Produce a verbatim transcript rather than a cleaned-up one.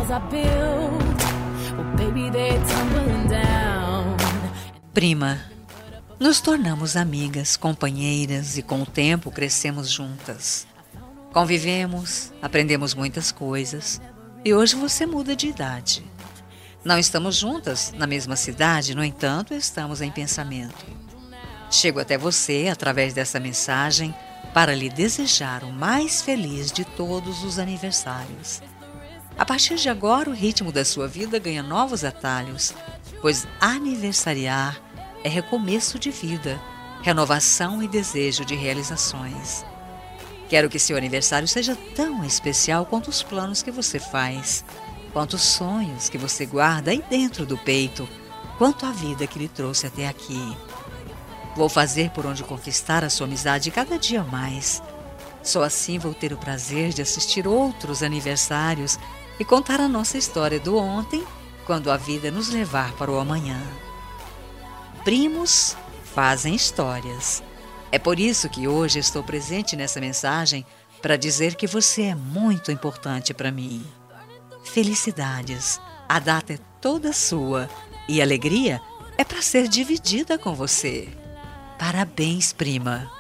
Prima, nos tornamos amigas, companheiras e com o tempo crescemos juntas. Convivemos, aprendemos muitas coisas e hoje você muda de idade. Não estamos juntas na mesma cidade, no entanto, estamos em pensamento. Chego até você através dessa mensagem para lhe desejar o mais feliz de todos os aniversários. A partir de agora, o ritmo da sua vida ganha novos atalhos, pois aniversariar é recomeço de vida, renovação e desejo de realizações. Quero que seu aniversário seja tão especial quanto os planos que você faz, quanto os sonhos que você guarda aí dentro do peito, quanto a vida que lhe trouxe até aqui. Vou fazer por onde conquistar a sua amizade cada dia mais. Só assim vou ter o prazer de assistir outros aniversários e contar a nossa história do ontem, quando a vida nos levar para o amanhã. Primos fazem histórias. É por isso que hoje estou presente nessa mensagem para dizer que você é muito importante para mim. Felicidades, a data é toda sua e a alegria é para ser dividida com você. Parabéns, prima!